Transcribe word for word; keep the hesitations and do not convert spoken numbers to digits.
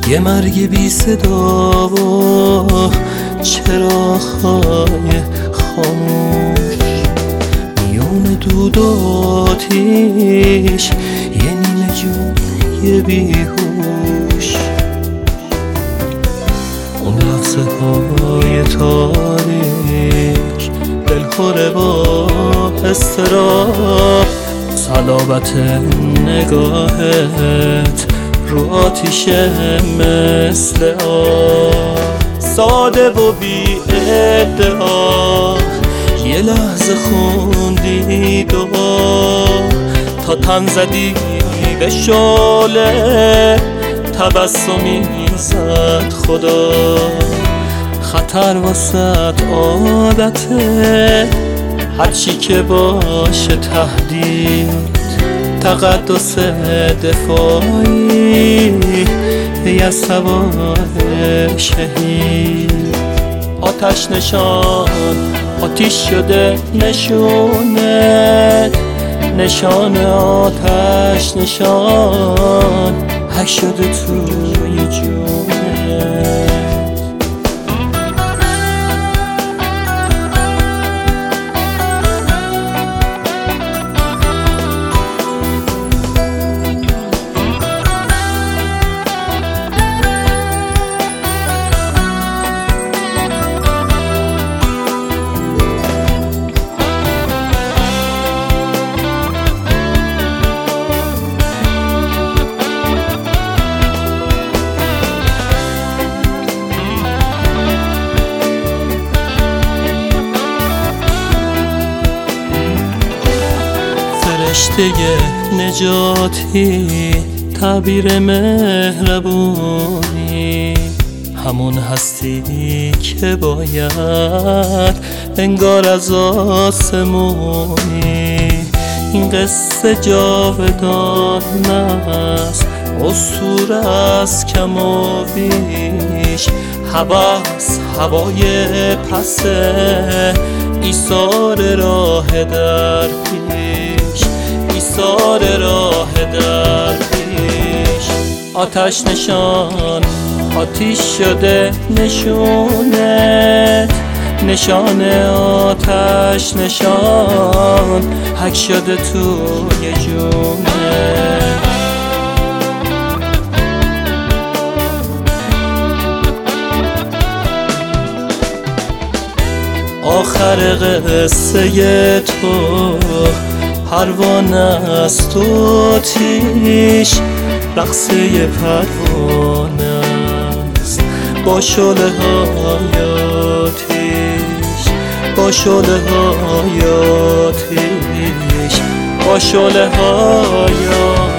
یه مرگ بی صدا و چراغ‌های خاموش، میون دود و آتیش یه نیمه جون یه بیهوش. اون لحظه های تاریک دلخوره با اضطراب، صلابت نگاهت رو آتیشه مثل آب. ساده و بی ادعا یه لحظه خوندی دعا، تا تن زدی به شعله تبسمی زد خدا. خطر واسط عادته، هرچی که باشه تهدید، تقدس دفاعی یه سوار شهید. آتش نشان آتیش شده نشونه، نشان آتش نشان حک شده توی جونه. فرشته نجاتی، تعبیر مهربونی، همون هستی که باید انگار از آسمونی. این قصه جاودانه است، اسطوره است کم و بیش، هوس هوای پسه، ایثار راه در پیش، ایثار راه در پیش. آتش نشان آتیش شده نشونت، نشان آتش نشان حک شده توی جونه. آخر قصه تو پروانه است و تیش، رقصه پروانه است با شعله های آتیش، با شعله های آتیش، با شعله های